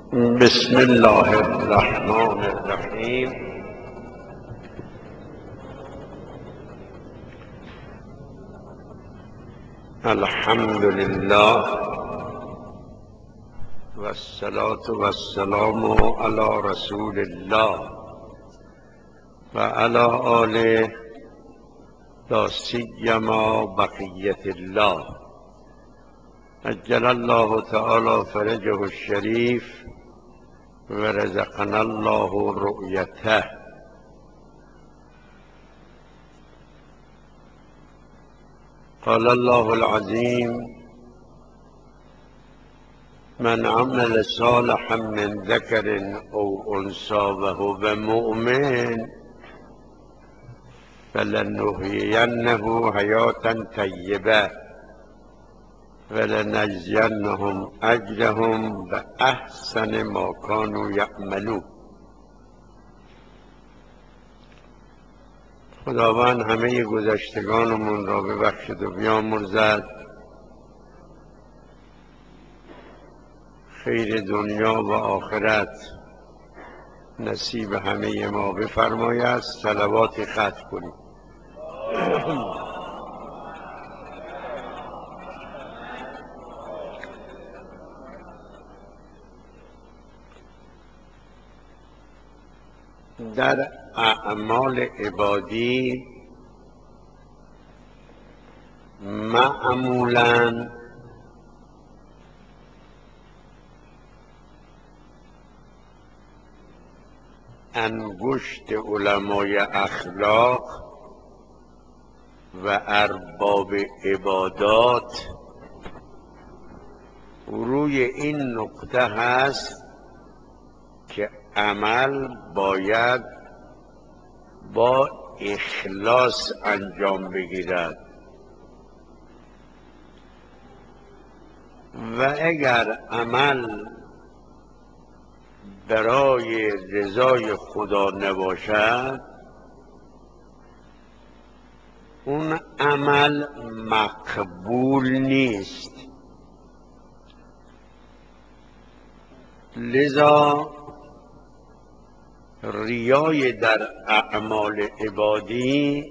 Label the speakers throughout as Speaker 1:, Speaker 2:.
Speaker 1: بسم الله الرحمن الرحیم. الحمد لله و الصلاة و السلام علی رسول الله و علی آله لا سیما بقیة الله عجل الله تعالی فرجه الشریف و رزقنا الله رؤیته. قال الله العظیم: من عمل صالحا من ذکر او انثی وهو مؤمن فلنحیینه حیاة طیبة ولنجزینهم اجرهم باحسن ما كانوا یعملون. خداوند همه گذشتگانمون را ببخشد و بیامرزد، خیر دنیا و آخرت نصیب همه ما بفرماید. صلوات ختم کنیم. در اعمال عبادی معمولاً انگشت علمای اخلاق و ارباب عبادات روی این نقطه هست که عمل باید با اخلاص انجام بگیرد و اگر عمل برای رضای خدا نباشد اون عمل مقبول نیست. لذا ریای در اعمال عبادی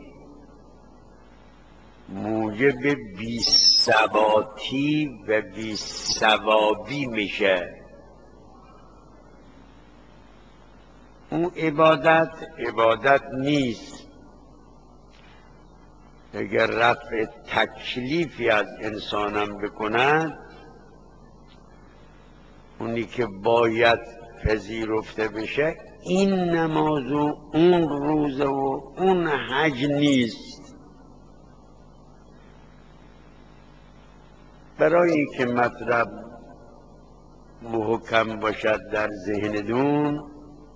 Speaker 1: موجب بی‌ثباتی و بی‌ثوابی میشه. اون عبادت نیست. اگر رفع تکلیفی از انسانم بکند، اونی که باید پذیرفته بشه این نماز و اون روزه و اون حج نیست. برای اینکه مطلب محکم باشد در ذهنتون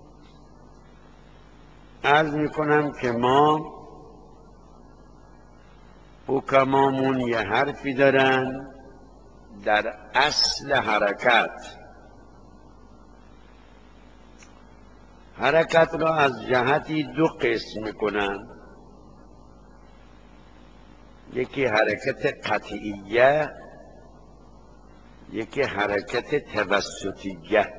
Speaker 1: عرض میکنم که ما حکمامون یه حرفی دارن در اصل حرکت را از جهتی دو قسم میکنن. یکی حرکت قطعیه، یکی حرکت توسطیه.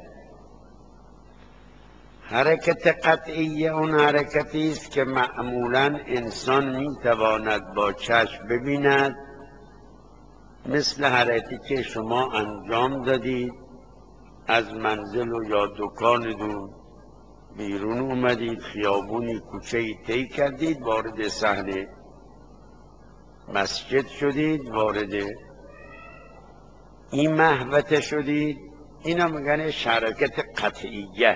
Speaker 1: حرکت قطعیه اون حرکتی است که معمولاً انسان میتواند با چشم ببیند، مثل حرکتی که شما انجام دادید، از منزل و یا دکانتون بیرون اومدید، خیابونی کوچه‌ای طی کردید، وارد صحن مسجد شدید، وارد این محوطه شدید. اینا میگن حرکت قطعیه.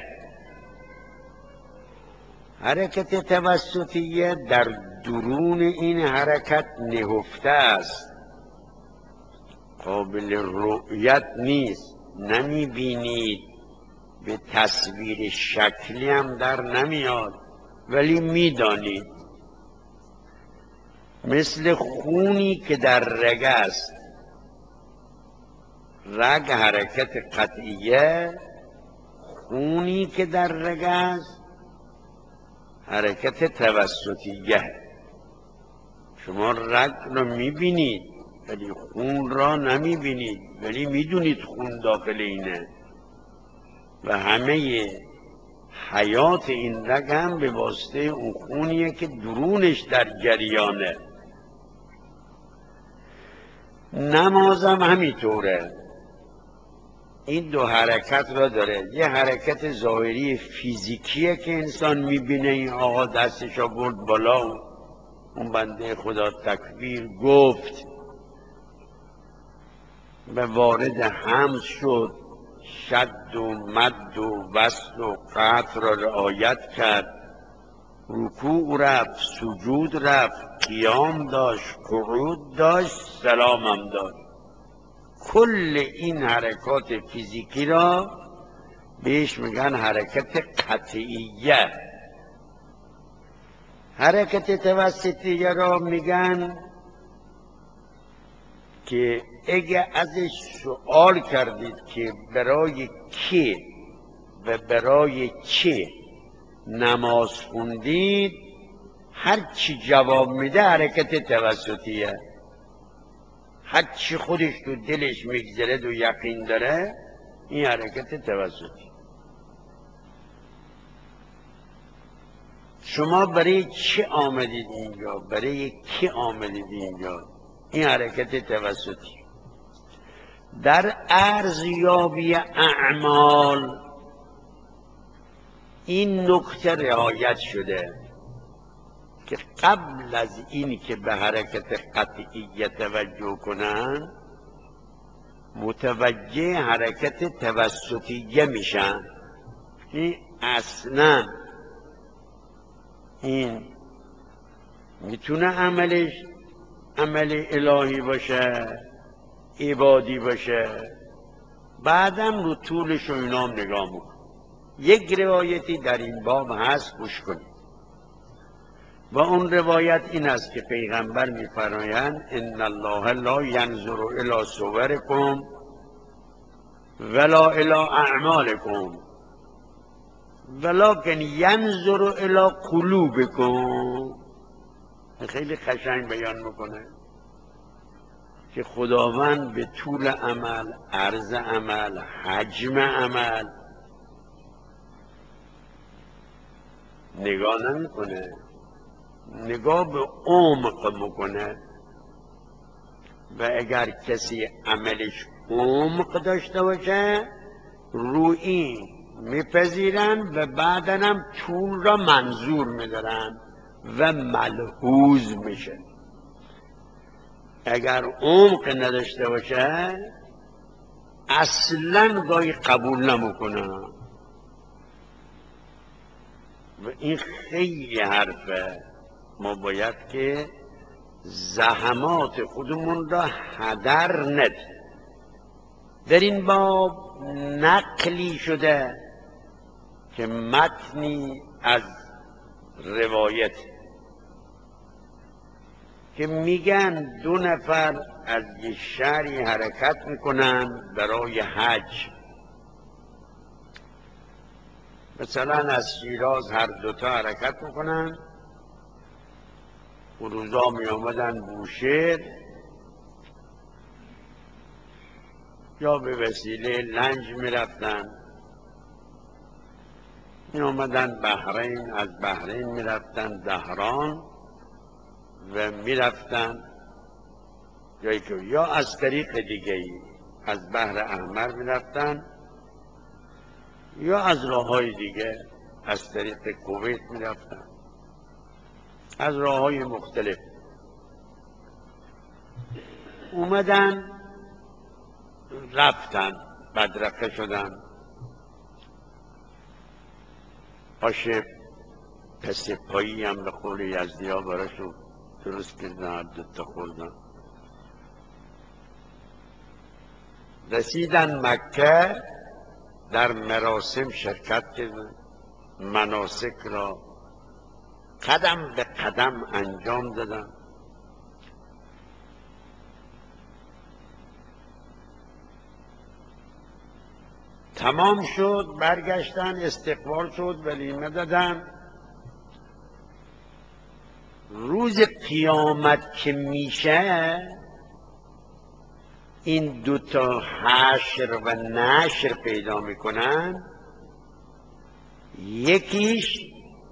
Speaker 1: حرکت توسطیه در درون این حرکت نهفته است، قابل رؤیت نیست، نمیبینید، به تصویر شکلی هم در نمیاد ولی میدانید. مثل خونی که در رگ است. رگ حرکت قطعیه، خونی که در رگ است حرکت توسطیه. شما رگ را میبینید ولی خون را نمیبینید، ولی میدونید خون داخل اینه. و همه حیات این رگ هم به واسطه اون خونیه که درونش در جریانه. نمازم همینطوره، این دو حرکت را داره. یه حرکت ظاهری فیزیکیه که انسان میبینه این آقا دستش را برد بالا، اون بنده خدا تکبیر گفت و وارد حمد شد، شد و مد و وصل و قطع را رعایت کرد، رکوع رفت، سجود رفت، قیام داشت، قعود داشت، سلام هم داشت. کل این حرکات فیزیکی را بهش میگن حرکت قطعیه. حرکت توسطیه را میگن که اگه ازش سوال کردید که برای کی و برای چه نماز خوندید، هر چی جواب میده حرکت توسطیه. هر چی خودش تو دلش میگذره و یقین داره، این حرکت توسطی. شما برای چی آمدید اینجا؟ برای کی آمدید اینجا؟ این حرکت توسطی. در ارزیابی اعمال این نکته رعایت شده که قبل از این که به حرکت قطعیه توجه کنن، متوجه حرکت توسطیه میشن. این اصلا این میتونه عملش عمل الهی باشه، عبادی باشه. بعدم رو طولش و اینام نگاه میکن. یک روایتی در این باب هست، گوش کنید. و اون روایت این است که پیغمبر میفرمایند ان الله لا ینظر الی صورکم ولا الی اعمالکم ولکن ینظر الی قلوبکم. خیلی قشنگ بیان میکنه که خداوند به طول عمل، عرض عمل، حجم عمل نگاه نمیکنه، نگاه به عمق میکنه. و اگر کسی عملش عمق داشته باشه، رو این میپذیرن و بعدن هم طول را منظور میدارن و ملحوظ میشه. اگر عمق نداشته باشه اصلا گاهی قبول نمیکنه. و این خیلی حرفه. ما باید که زحمات خودمون را هدر ندیم. در این باب نقلی شده که متنی از روایت که میگن دو نفر از یک شهری حرکت میکنن برای حج. مثلا از شیراز هر دوتا حرکت میکنن، و روزا می آمدن بوشهر یا به وسیله لنج می رفتن، می آمدن بحرین، از بحرین می رفتن دهران و می رفتن جایی که یا از طریق دیگه ای از بحر احمر می رفتن یا از راه های دیگه از طریق کویت می رفتن، از راه های مختلف اومدن رفتن، بدرقه شدن، آش پس پایی هم به قول یزدی ها براشون درست کردن، دوتا خوردن. رسیدن مکه، در مراسم شرکت کردن، مناسک را قدم به قدم انجام دادن. تمام شد، برگشتن، استقبال شد، ولیمه دادن. روز قیامت که میشه، این دوتا حشر و نشر پیدا میکنن. یکیش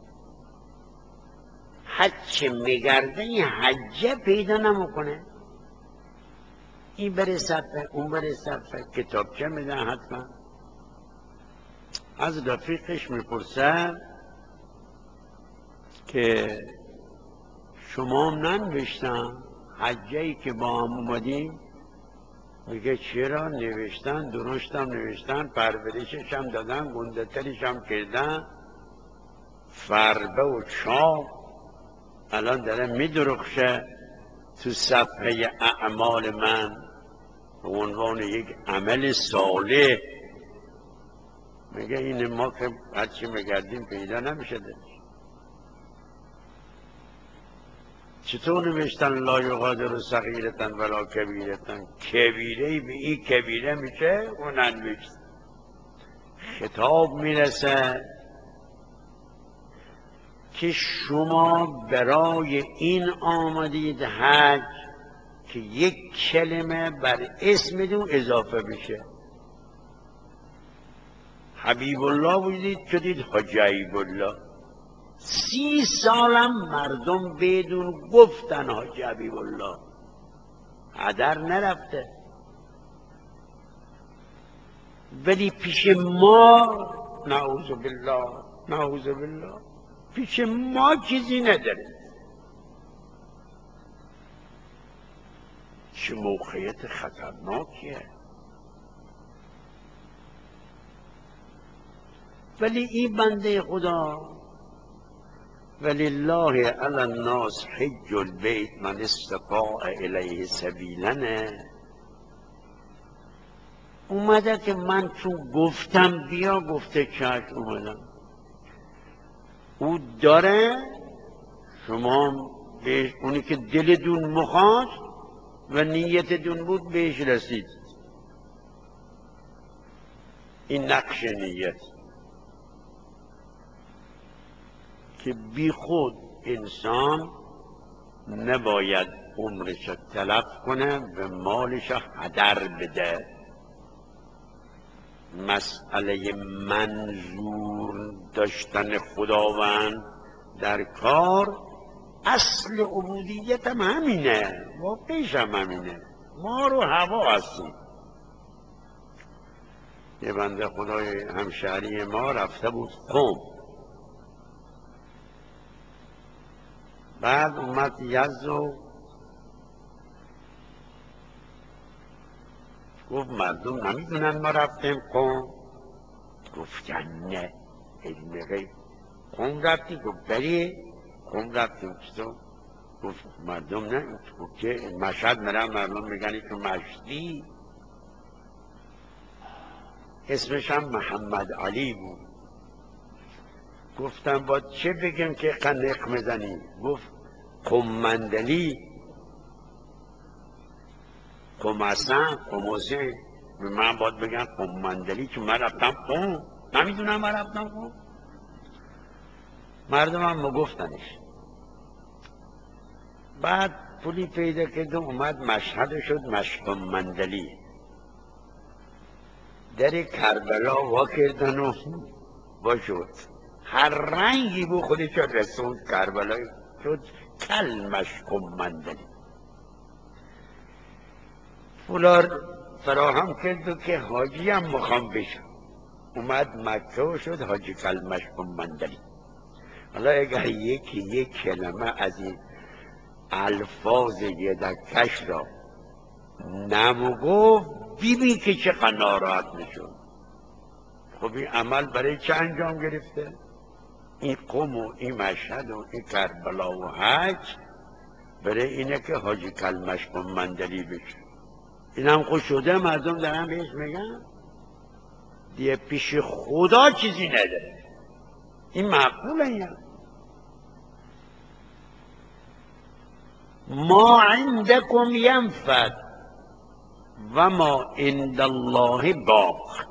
Speaker 1: حج میگرده این حجه پیدا نمیکنه، این بره صفحه اون بره صفحه، کتابچه میدن حتما. از رفیقش میپرسه که شما هم ننوشتن حجه ای که با هم اومدیم؟ میگه چرا؟ نوشتن، درشتم نوشتن، پرورشش هم دادن، گنده ترش هم کردن، فربه و چاق. الان داره میدرخشه تو صفحه اعمال من به عنوان یک عمل صالح. میگه این ما که هرچی میگردیم پیدا نمیشه دارش. چطور نوشتن لا یغادر صغیرة ولا کبیرة؟ کبیره به این کبیره میشه اون ننوشت. خطاب میرسه که شما برای این آمدید حج که یک کلمه بر اسمتون اضافه بشه. حبیب الله بودید شدید حاجی حبیب الله. 30 سالم مردم بدون گفتن حاجی حبیب الله، هدر نرفته. ولی پیش ما نعوذ بالله نعوذ بالله پیش ما چیزی نداره. چه موقعیت خطرناکیه. ولی این بنده خدا ولله علی الناس حج البیت من استطاع الیه سبیلا، اومده که من چون گفتم بیا گفته چشم اومدم. او داره، شما بهش اونی که دلتون مخواست و نیتتون بود بهش رسید. این نقش نیت که بی خود انسان نباید عمرش تلف کنه و مالش هدر بده. مسئله منظور داشتن خداوند در کار اصل عبودیت هم همینه، واقعیش هم همینه. ما رو هوا هستیم. یه بنده خدای همشهری ما رفته بود قم، بعد اومد یزد و گفت مردم نمیدونن ما رفتیم قم؟ گفت نه علم غیب. قم رفتی؟ گفت بلی قم رفتیم. چطور؟ گفت مردم نه. گفت که مشهد میرن مردم میگن که مشدی، اسمش هم محمد علی بود. گفتم با چه بگم که قنق میزنی؟ گفت قمندلی، قم حسن، قم حسین. من باید بگم قمندلی چون من رفتم قم، نمیدونم من رفتم قم. مردم هم گفتنش. بعد پولی پیدا کرد اومد مشهد شد مشقمندلی. در کربلا وا کردن و با شد هر رنگی بو خودش رسوند کربلا شد کل مشقمندلی. پولار فراهم کرد و که حاجی هم مخوام بشم. اومد مکه و شد حاجی کل مشقمندلی. حالا اگر یکی یک کلمه از این الفاظ یدکش را نمگفت بیبین که چقدر ناراحت میشد. خب این عمل برای چه انجام گرفته؟ این قم و این مشهد و این کربلا و حج برای اینه که حاجی کلمش مندلی بشه. این هم خوش شده مردم دارن بهش میگن دیگه پیش خدا چیزی نداره. این معقوله. این ما عندکم ینفد و ما عند الله باق.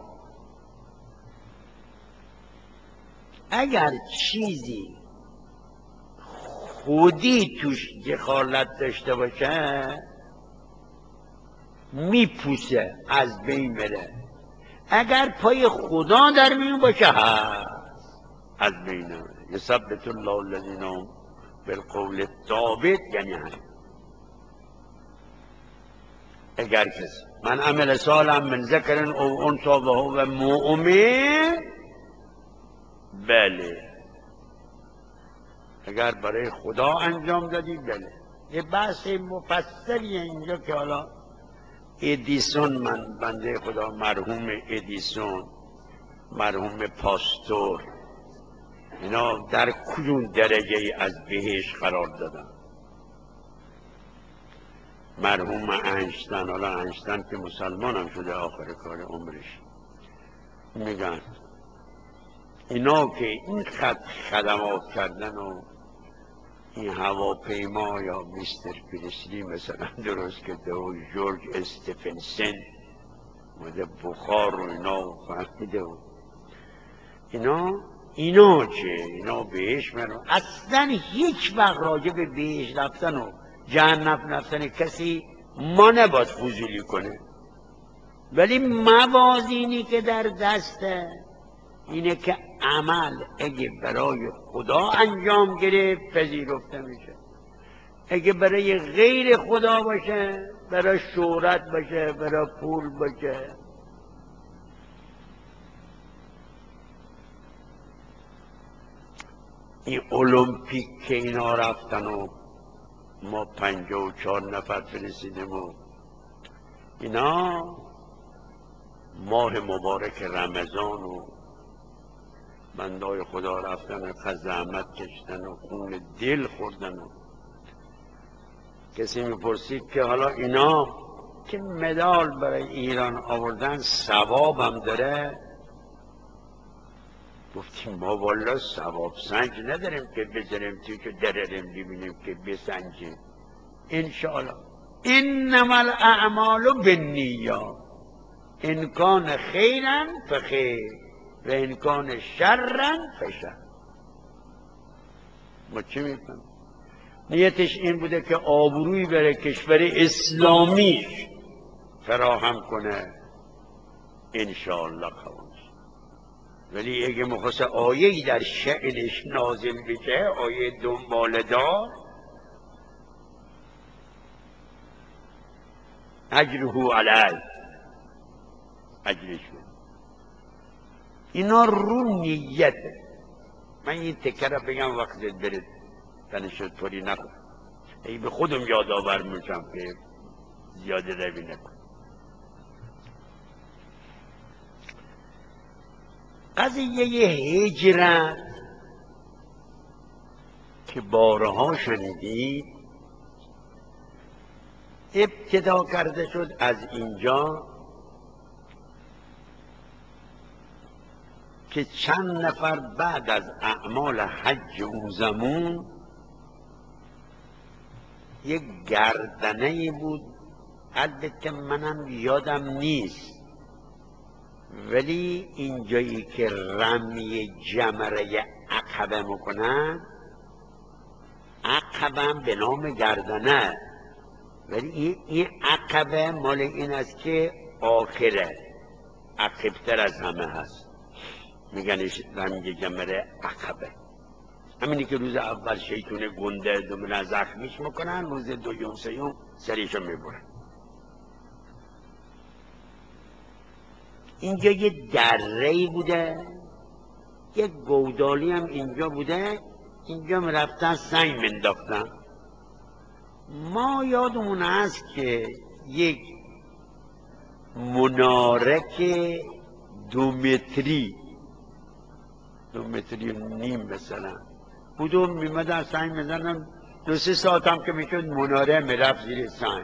Speaker 1: اگر چیزی خودی توش دخالت داشته باشه میپوسه، از بین بره. اگر پای خدا در میون باشه هست. از بین آمده. یثبت الله الذین آمنوا بالقول الثابت، یعنی همین. اگر کسی من عمل صالحا من ذکر او انثی و هو مؤمن، بله اگر برای خدا انجام دادی بله. یه بحث مفصلیه اینجا که حالا ادیسون، من بنده خدا مرحوم ادیسون، مرحوم پاستور، اینا در کدوم درجه ای از بهشت قرار دادن؟ مرحوم انشتن، حالا انشتن که مسلمان هم شده آخر کار عمرش، میگن اینا که این خدمات کردن و این هواپیما یا میستر پریسلی مثلا درست کرده و جورج استفنسن مده بخار و اینا فهمیده و اینا چه؟ اینا بهش منو اصلا هیچ وقت راجع به بهش رفتن و جهنم رفتن کسی ما نباید فضولی کنه، ولی موازینی که در دسته اینه که عمل اگه برای خدا انجام گرفت پذیرفته میشه، اگه برای غیر خدا باشه، برای شهرت باشه، برای پول باشه، این المپیک که اینا رفتن و ما 54 نفر فرستیدیم و اینا ماه مبارک رمضان و بندای خدا رفتن و زحمت کشتن و خون دل خوردن و کسی میپرسید که حالا اینا که مدال برای ایران آوردن ثواب هم داره؟ گفتیم ما والا ثواب سنج نداریم که بذاریم توی که درریم ببینیم که بسنجیم. انشاءالله انما الاعمال بالنیات ان کان خیرا فخیر و ان کان شرا فشر. ما چی میکنیم؟ نیتش این بوده که آبروی بره کشور اسلامیش فراهم کنه، انشاءالله قبول. ولی اگه مخواست آیه‌ای در شأنش نازل بشه، آیه دنبال دار، اجره علیه، اجرش بود. اینا رو نیته. من این تکه را بگم وقتت برد تنشد طوری نکن، ای به خودم یادآور میشم که زیاده روی نکن. قضیه هجرت که بارها شنیدید ابتدا کرده شد از اینجا که چند نفر بعد از اعمال حج اون زمان یک گردنه بود، البته منم یادم نیست، ولی اینجایی که رمی جمره عقبه میکنن، عقبه به نام گردنه، ولی این عقبه مال این است که آخره، عقبتر از همه هست، میگنش رمی جمره عقبه. همینی که روز اول شیطون گنده دومن زخمیش میکنن، روز دوم سیوم سریشو میبرن. اینجا یه دره‌ای بوده، یه گودالی هم اینجا بوده، اینجا میرفتن سنگ منداختن. ما یادمون هست که یک مناره که 2 متری 2 متری و نیم مثلا بودو، میمدن سنگ میزنن، 2-3 ساعت هم که میشد مناره میرفت زیر سنگ.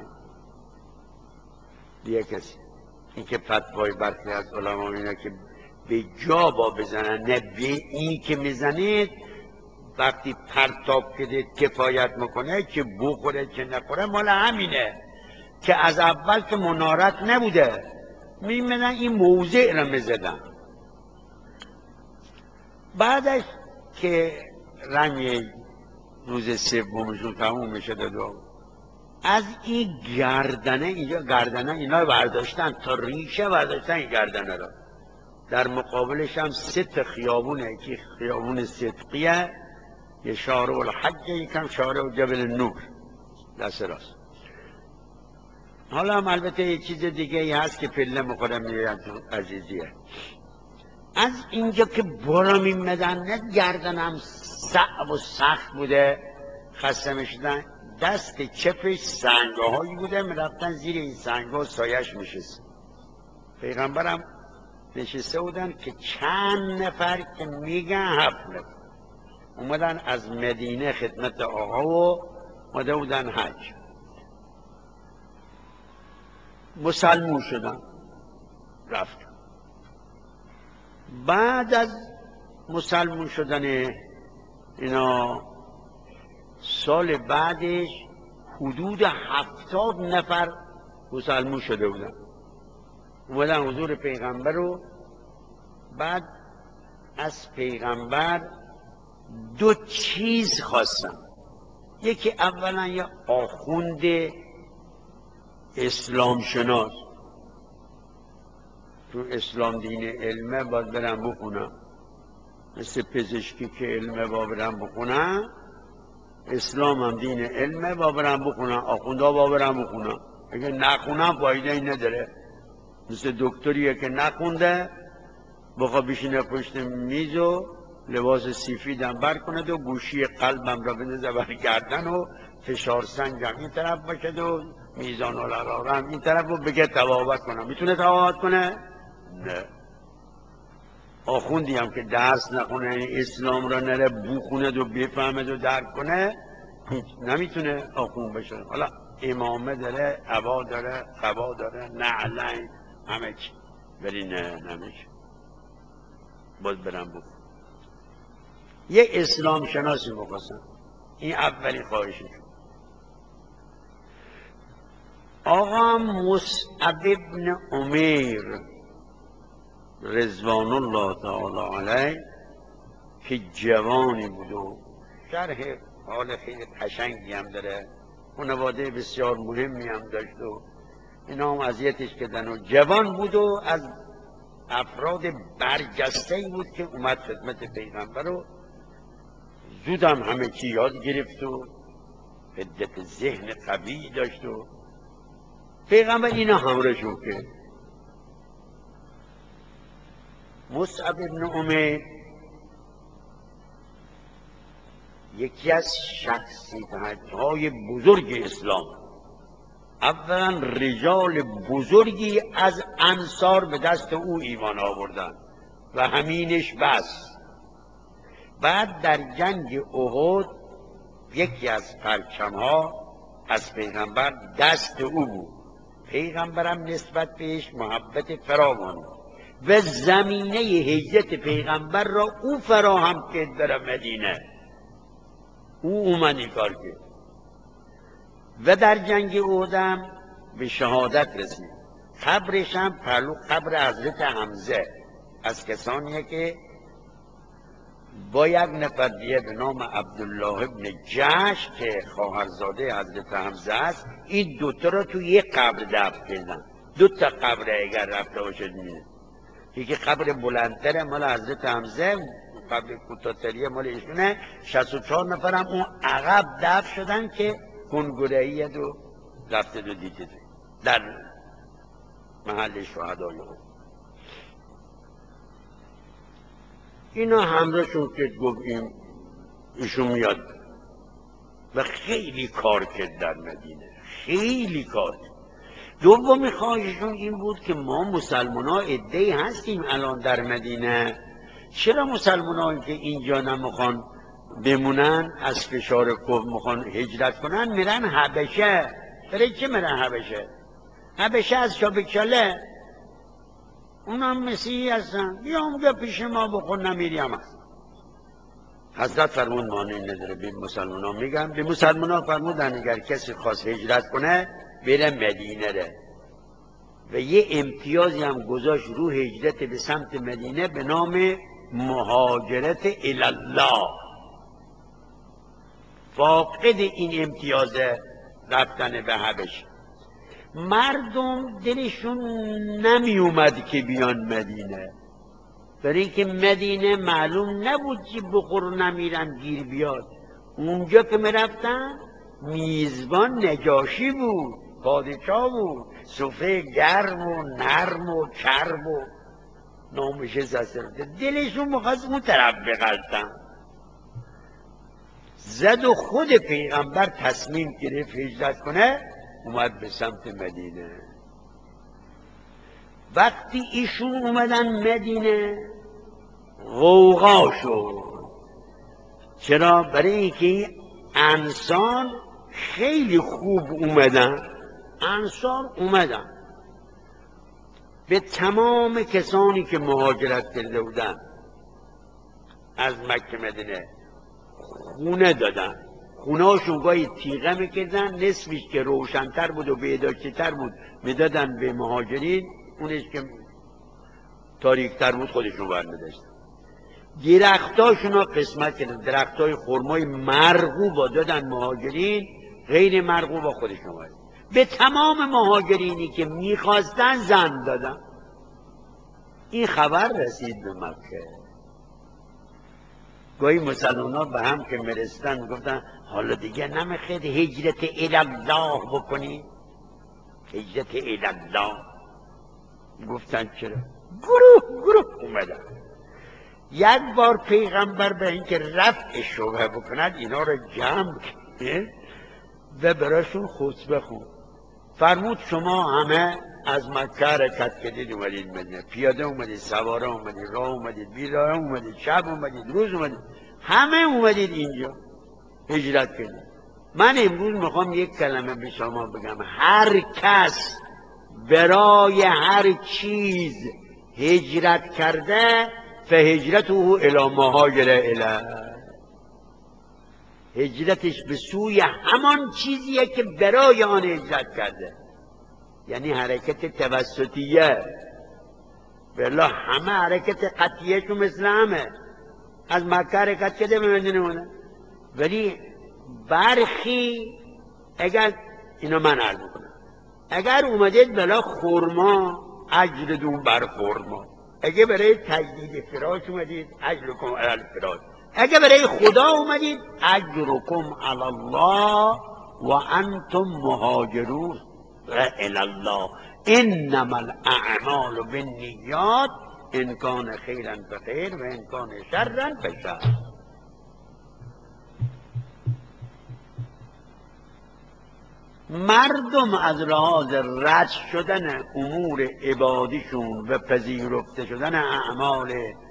Speaker 1: دیگه کسی این که فتوای برخی از علما اینه که به جا با بزنن، نه به این که میزنید وقتی پرتاب کدید کفایت میکنه، که بخوره چه نخوره مال همینه، که از اول که منارت نبوده میمدن این موضع رو میزدن. بعدش که رنگ روز سومشون تموم میشه دو، از این گردنه، اینجا گردنه اینا برداشتن تا ریشه برداشتن این گردنه رو، در مقابلش هم 3 خیابونه، که خیابون صدقیه، یه شارع الحج، یکم شارع جبل نور دست راست. حالا هم البته یه چیز دیگه ای هست که پله مخورم میرن تو عزیزیه. از اینجا که بالا میمدن، نه گردنم صعب و سخت بوده، خسته میشدن، دست چپش سنگاهایی بوده، میرفتن زیر این سنگا سایش میشست. پیغمبرم نشسته بودن که چند نفر که میگن 7 نفر اومدن از مدینه خدمت آقا و اومده بودن حج، مسلمون شدن رفت. بعد از مسلمون شدن اینا سال بعدش حدود 70 نفر مسلمون شده بودن، اومدن حضور پیغمبر رو. بعد از پیغمبر 2 چیز خواستن. یکی اولا یه آخوند اسلام شناس، تو اسلام دین علمه باید برم بخونم، مثل پزشکی که علمه با برم بخونم، اسلام هم دین علمه با برم بخونم، آخونده با برم بخونم. اگه نخونم فایده ای نداره. مثل دکتریه که نخونده بخواه بشینه پشت میز و لباس سفیدم بر کند و گوشی قلبم را بندازه بر گردن و فشار سنجم این طرف باشد و میزان الحرارم این طرف و بگه تبابت کنم. میتونه تبابت کنه؟ نه. آخوندی هم که درس نخونه، یعنی اسلام را نره بخوند و بفهمد و درک کنه، نمیتونه آخوند بشه. حالا امامه داره، عبا داره، قبا داره، نعلین، همه چی، ولی نه نمیشه. باید برم بخون. یه اسلام شناسی بخواستم. این اولی خواهششون. آقا مصعب ابن عمیر رضوان الله تعالی علیه که جوانی بود و شرح حال خیلی قشنگی هم داره، خانواده بسیار مهمی هم داشت و اینا هم اذیتش کردن و جوان بود و از افراد برجسته‌ای بود که اومد خدمت پیغمبر و زودم همه چی یاد گرفت و حدت ذهن قوی داشت و پیغمبر اینا همراهشون کرد. مصعب ابن عمیر یکی از شخصیت‌های بزرگ اسلام، اولا رجال بزرگی از انصار به دست او ایمان آوردن و همینش بس. بعد در جنگ احد یکی از پرچم‌ها از پیغمبر دست او بود، پیغمبرم نسبت بهش محبت فراوان و زمینه هجرت پیغمبر را او فراهم کرد در مدینه، او اومد این کار کرد و در جنگ احد به شهادت رسید. قبرش هم پهلو قبر حضرت حمزه از کسانیه که با یک نفر دیگه به نام عبدالله ابن جحش که خواهرزاده حضرت حمزه است، این دوتا را تو یک قبر دفن کردن. 2 تا قبر اگر رفته باشد میده، یکی قبر بلندتره مال حضرت حمزه، قبر کوتاه‌تری مال ایشونه. 64 نفرم اون عقب دفن شدن که کنگره‌ای دو رفته دو دیده در محل شهدای اون. اینا همراهشون که گفت ایشون میاد و خیلی کار کرد در مدینه، خیلی کار کرد. دومی خواهششون این بود که ما مسلمان ها عده‌ای هستیم الان در مدینه، چرا مسلمان هایی که اینجا نمیخوان بمونن از فشار کفر میخوان هجرت کنن میرن حبشه؟ برای چه میرن حبشه؟ حبشه از شابکشاله، اونم مسیحی هستن، بیا اونجا پیش ما بخون نمیریم هست. حضرت فرمود مانعی نداره، به مسلمان ها میگم، به مسلمان ها فرمودن اگر کسی خواست هجرت کنه بره مدینه ره و یه امتیازی هم گذاشت رو هجرت به سمت مدینه به نام مهاجرت الله. فاقد این امتیاز رفتن به حبش، مردم دلشون نمی اومد که بیان مدینه، برای اینکه مدینه معلوم نبود که بخور نمیرن گیر بیاد. اونجا که میرفتن میزبان نجاشی بود، پادشاه بود، سفره گرم و نرم و چرب و نامشست از دلشون میخواست اون طرف بغلطن. زد و خود پیغمبر تصمیم گرفت هجرت کنه، اومد به سمت مدینه. وقتی ایشون اومدن مدینه غوغا شد. چرا؟ برای اینکه انصار خیلی خوب اومدن. انصار اومدن به تمام کسانی که مهاجرت کرده بودن از مکه مدینه خونه دادن. خونه هاشون گاهی تیغه میکردن، نصفش که روشنتر بود و بیداشتر بود میدادن به مهاجرین، اونش که تاریکتر بود خودشون برمیداشتن. درختاشون رو قسمت کردن، درختای خرمای مرغوب دادن مهاجرین، غیر مرغوب خودشون برد. به تمام مهاجرینی که میخواستن زن دادن. این خبر رسید به مکه. گاهی مسلمان‌ها به هم که میرستن گفتن حالا دیگه نمیخواد هجرت الله بکنی؟ هجرت الله. گفتن چرا؟ گروه اومدن. یک بار پیغمبر به اینکه رفع شبهه بکند اینا رو جمع کرد و براشون خطبه خوند. فرمود شما همه از مکه حرکت کردید اومدید مدینه، پیاده اومدید، سواره اومدید، راه اومدید، بی راه اومدید، شب اومدید، روز اومدید، همه اومدید اینجا هجرت کردید. من امروز میخوام یک کلمه به شما بگم. هر کس برای هر چیز هجرت کرده فهجرته الی ما هاجر الیه. هجرتش به سوی همان چیزیه که برای آن هجرت کرده. یعنی حرکت توسطیه. والله همه حرکت قطعیه تو مثل همه. از مکه حرکت کرده به مدینه مونه. ولی برخی اگر اینو من عرض کنم، اگر اومدید بلا خورما اجر دون بر خورما. اگه برای تجدید فراش اومدید اجرکم علی الفراش. اگه برای خدا اومدید اجرکم علی الله و انتم مهاجرون الی الله انما الاعمال بالنیات ان کان خیرا فخیر و ان کان شرا فشر. مردم از لحاظ رد شدن امور عبادیشون و پذیرفته شدن اعمال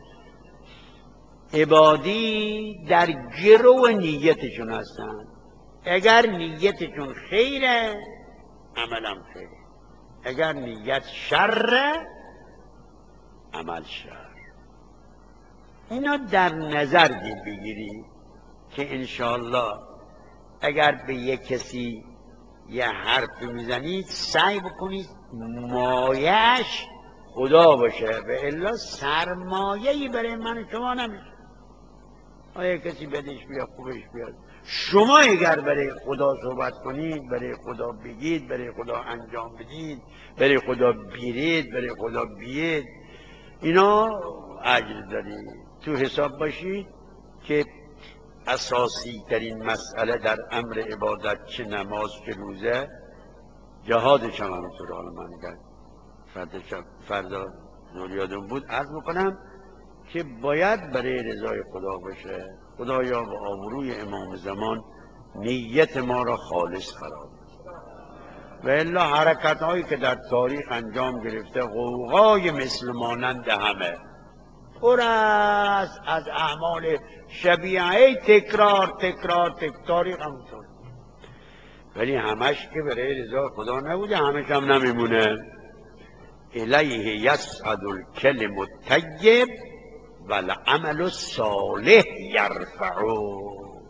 Speaker 1: عبادی در گرو نیتشون هستن. اگر نیتشون خیره عملم خیره، اگر نیت شره عمل شر. اینا در نظر بگیری که انشاءالله اگر به یک کسی یه حرف میزنید سعی بکنید مایش خدا باشه و الا سرمایه‌ای برای من و شما نمیشه. آیا کسی بدش بیاد خوبش بیاد، شما اگر برای خدا صحبت کنید، برای خدا بگید، برای خدا انجام بدید، برای خدا بیرید، برای خدا بیید، اینا اجر دارید. تو حساب باشید که اساسی ترین مسئله در امر عبادت چه نماز چه روزه، جهادش هم همونطور. حالا من اگر فردا زور یادم بود عرض بکنم که باید برای رضای خدا باشه. خدایا به آبروی امام زمان نیت ما را خالص قرار بده و الا حرکت هایی که در تاریخ انجام گرفته غوغای مثل مانند همه پر است از اعمال شبیه تکرار تاریخ همونطور. ولی همش که برای رضا خدا نبوده، همش هم نمیمونه. الیه یصعد الکلم الطیب والعمل الصالح یرفعه.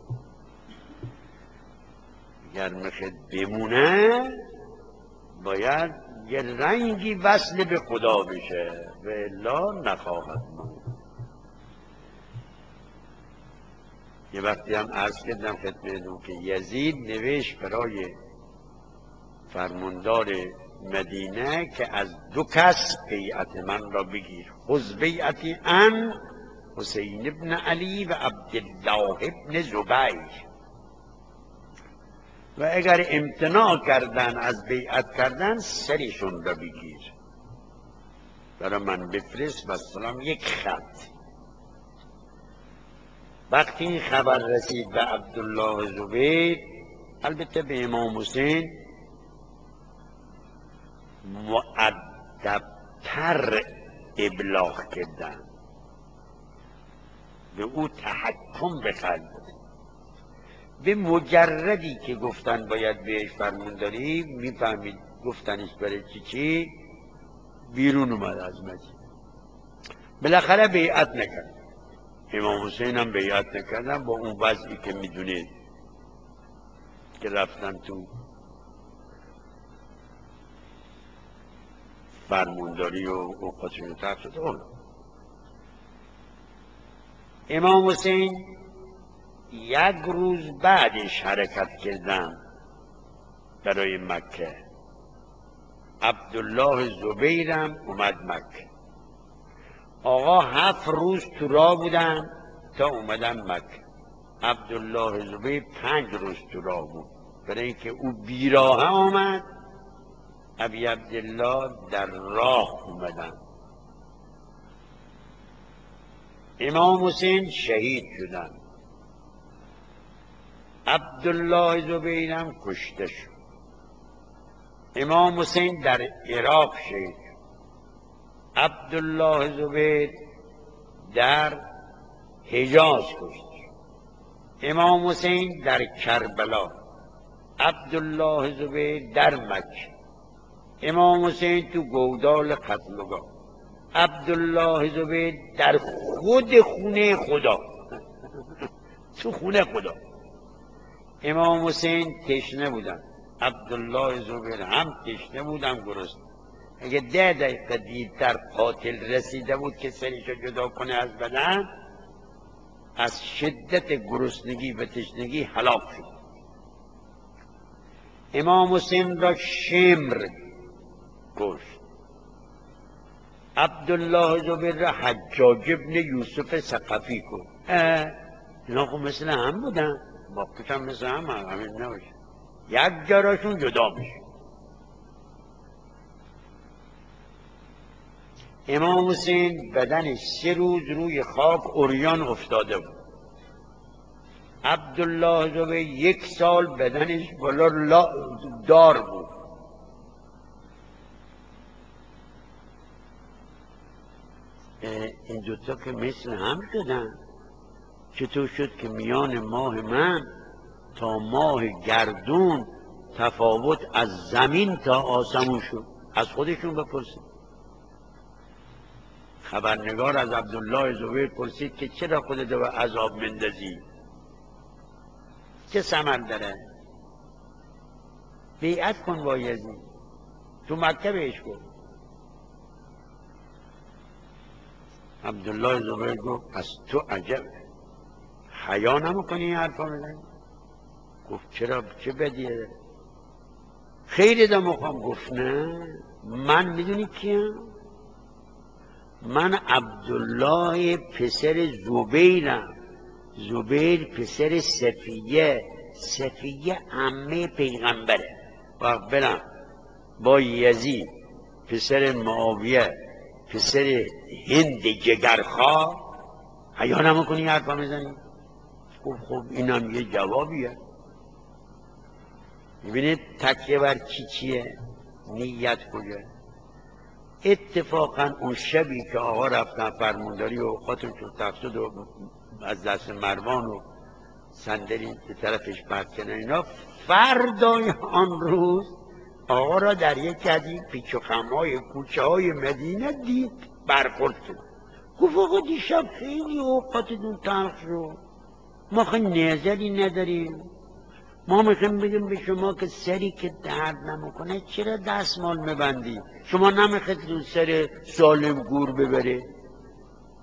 Speaker 1: اگر میخواد بمونه باید یه رنگی وصل به خدا بشه و الا نخواهد ماند. یه وقتی هم عرض کردم خدمتتون که یزید نوشت برای فرماندار مدینه که از دو کس بیعت من را بگیر. خذ بیعتی ان حسین ابن علی و عبدالله ابن زبیر، و اگر امتناع کردن از بیعت کردن سرشون را بگیر، برای من بفرست و سلام یک خط. وقتی این خبر رسید به عبدالله زبیر، البته به امام حسین مؤدبتر ابلاغ کردن، به او تحکم بخواهد. به مجردی که گفتن باید بهش فرمانداری، میفهمید گفتنش برای چی بیرون اومد از مسجد. بالاخره بیعت نکرد. امام حسین هم بیعت نکردن با اون وضعی که میدونید که رفتن تو فرمانداری و اوقاتشون تحت شد. امام حسین یک روز بعدش حرکت کردن برای مکه. عبدالله زبیرم اومد مکه. آقا 7 روز تو راه بودن تا اومدن مکه. عبدالله زبیر 5 روز تو راه بود، برای اینکه او بیراه آمد، ابی عبدالله در راه اومدن. امام حسین شهید شدن، عبدالله زبیرم کشته شد. امام حسین در عراق شهید، عبدالله زبیر در حجاز کشته. امام حسین در کربلا، عبدالله زبیر در مکه. امام حسین تو گودال قتلگاه، عبدالله زبیر در خود خونه خدا تو خونه خدا. امام حسین تشنه بودن، عبدالله زبیر هم تشنه بودن، گرسنه. اگه 10 دقیقه دیرتر قاتل رسیده بود که سرشو جدا کنه از بدن، از شدت گرسنگی و تشنگی هلاک شد. امام حسین را شمر کشت. عبدالله زبیر را حجاج ابن یوسف ثقفی کشت. اینا خب مثل هم بودن، باقیش هم مثل هم همین نباشه، یک جاراشون جدا میشه. امام حسین بدنش 3 روز روی خاک عریان افتاده بود. عبدالله زبیر 1 سال بدنش بالا دار بود. این دوتا که مثل هم شدن. چطور شد که میان ماه من تا ماه گردون تفاوت از زمین تا آسمون شد؟ از خودشون بپرسید. خبرنگار از عبدالله زبیر پرسید که چرا خودت به عذاب مندازی؟ چه ثمر داره؟ بیعت کن با یزید. تو مکه بهش گفت. عبدالله زبیر گفت از تو عجب، حیا نمیکنی این حرفا بزنی؟ گفت چرا، چه بدیه؟ خیلی دمخوام. گفت نه، من میدونی کیم؟ من عبدالله پسر زبیرم. زبیر پسر صفیه، صفیه عمه پیغمبره. وقت برم با یزید پسر معاویه پسر هند جگرخواه حیا نمیکنی حرفا میزنی؟ گفت خب اینم یه جوابیه. میبینید تکیه بر چیه؟ نیت کجا؟ اتفاقا اون شبی که آقا رفتن فرمانداری و اوقاتش رو تفسد و از دست مروان و صندلی به طرفش پرت کردن اینا، فردای آن روز آقا را در یک از این پیچ و خم‌های کوچه های مدینه دید، برخورد شد. گفت آقا دیشب خیلی اوقاتتون تلخ شد، ما خیلی نظری نداریم، ما میخوایم بگیم به شما که سری که درد نمیکنه چرا دستمال میبندی؟ شما نمیخواید رو سر سالم گور ببره؟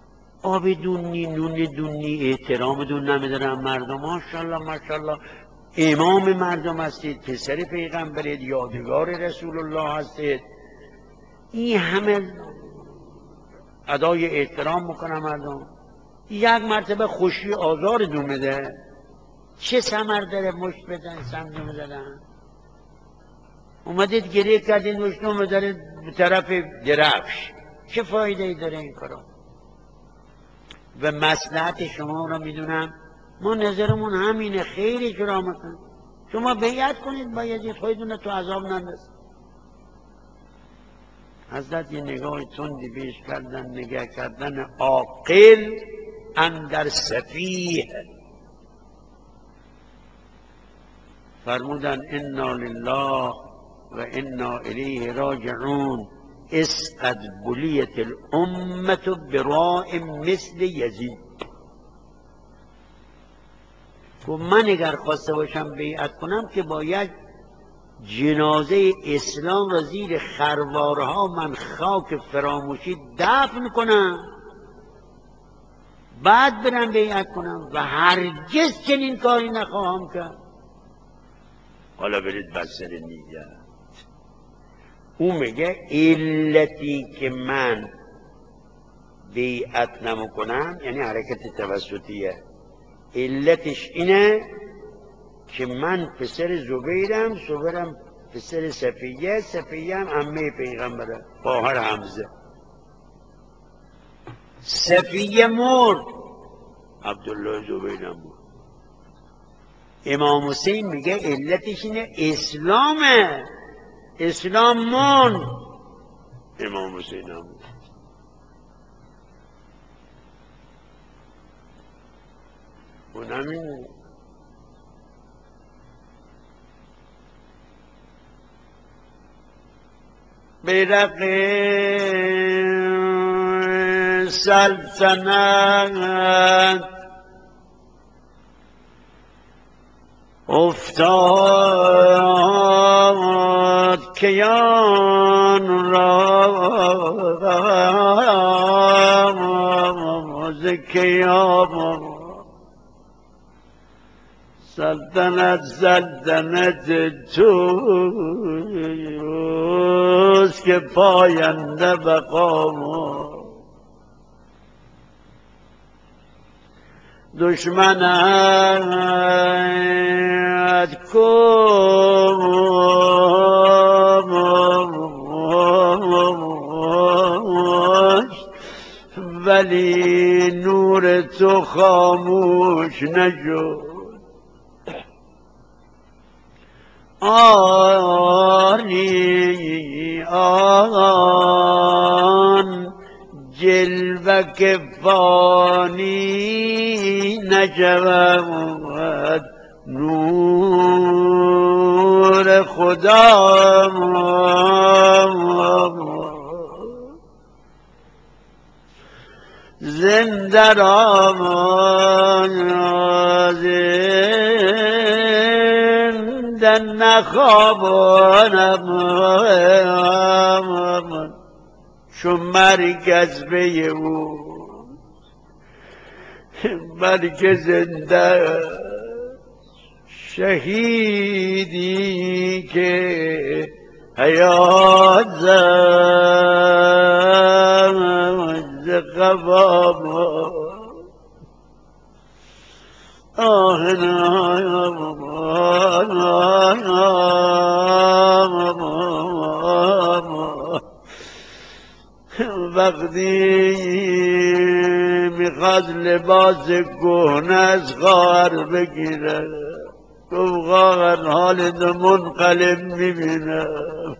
Speaker 1: آب دونی، نون دونی، احترام دون نمیدارم مردم. ماشاءالله ماشاءالله. امام مردم هستید، پسر پیغمبرید، یادگار رسول الله هستید، این همه ادای احترام میکنم مردم. یک مرتبه خوشی آزار دومده چه ثمر داره مشت بدن سمجم زدن؟ اومدید گریه کردید مشت دارید به طرف درفش، چه فایده ای داره این کارا؟ و مصلحت شما رو میدونم، ما نظرمون همینه، خیلی کرامتن، شما بیعت کنید با یزید، خودتون تو عذاب نندازید. حضرت یه نگاه تندی بیش کردن، نگاه کردن عاقل اندر سفیه، فرمودن انا لله و انا الیه راجعون، اسقد بلیت الامت براء مثل یزید. و من اگر خواسته باشم بیعت کنم که باید جنازه اسلام را زیر خروارها من خاک فراموشی دفن کنم، بعد برم بیعت کنم و هرگز چنین کاری نخواهم کرد. حالا برید بسر نیت. او میگه علتی که من بیعت نمیکنم یعنی حرکت توسطیه، علتش اینه که من پسر زبیرم، زبیرم پسر صفیه، صفیه هم عمه پیغمبره، خواهر حمزه. صفیه مرد، عبدالله زبیرم مرد. امام حسین میگه علتش اینه اسلامه، اسلام موند، امام حسین هم مرد. اونم بیرق سلطنت افتاد کیان را ز کیان. سلطنت توست که پاینده بقا، دشمنت کشت ولی نور تو خاموش نشد. آن جلوه فانی نشود، نور خدا زنده را زنده نخوابانم، چون مرگ از بی او بلکه زنده شهیدی که حیات ز قبام وقتی میخواد لباس کهنه از خواهر بگیره، گفت خواهر حالت منقلب میبینم،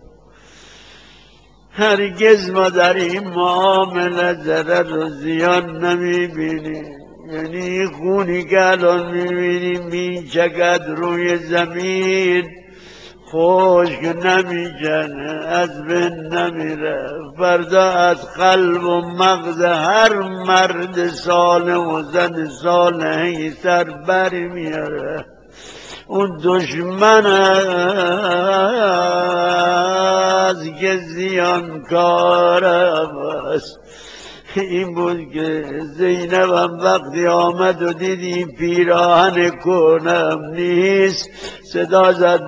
Speaker 1: هرگز ما در این معامله ضرر و زیان نمیبینیم. یعنی خونی که الان میبینیم میچکد روی زمین خشک نمیشنه، از بین نمیره، فردا از قلب و مغز هر مرد صالح و زن صالحی سر بری میاره. اون دشمن است که زیانکار است، این بود که زینبم وقتی آمد و دیدی پیراهن کنم نیست، صدا زد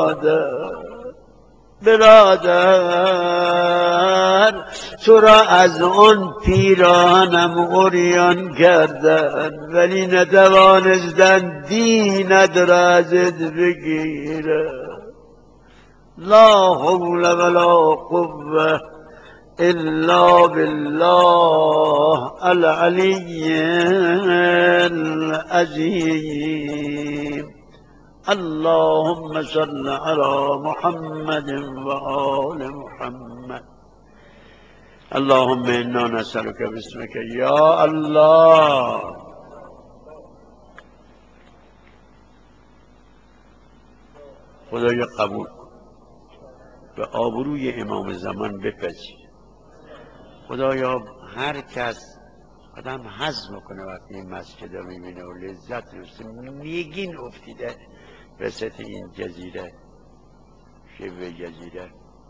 Speaker 1: برادر تو را از آن پیراهنم عریان کردن، ولی نتوانستن دینت را ازت بگیره. لا حول ولا قوة الا بالله العلی العظیم. اللهم صل على محمد وآل محمد. اللهم انا نسألك باسمك یا الله. خدایا قبول کن، به آبروی امام زمان بپذیر. خدایا هر کس آدم هضم کنه وقتی این مسجد رو میبینه و لذت رسته، میگین افتیده وسط این جزیره، شبه جزیره.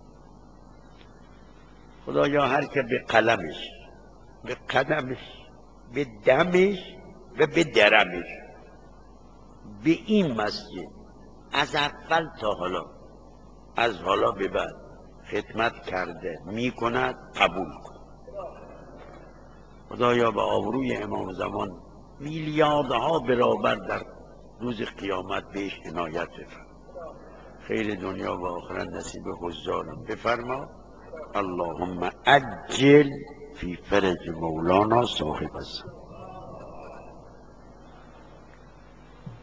Speaker 1: خدایا هر که به قلمش، به قدمش، به دمش و به درمش به این مسجد از اول تا حالا، از حالا به بعد خدمت کرده میکند، قبول کن. خدایا به آبروی امام زمان میلیاردها برابر در روز قیامت بهش عنایت بفرما. خیر دنیا و آخرت نصیب حضارم بفرما. اللهم عجل فی فرج مولانا صاحب الزمان.